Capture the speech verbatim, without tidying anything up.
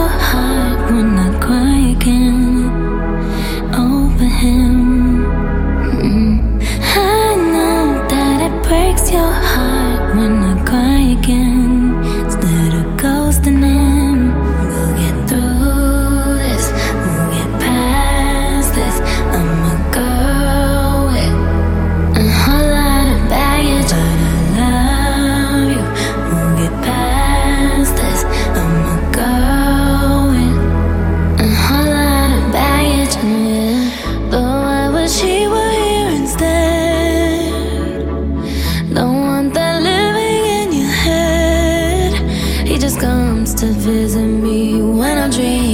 your heart when I cry again over him. Mm. I know that it breaks your heart when I cry again. Instead of ghosting him, we'll get through this, we'll get past this. I'm a girl with a whole lot of baggage, but I love you. We'll get past this. I'm a girl with a whole lot of baggage, yeah. But why wish he were here instead? Don't want that living in your head. He just comes to visit me when I'm dreaming.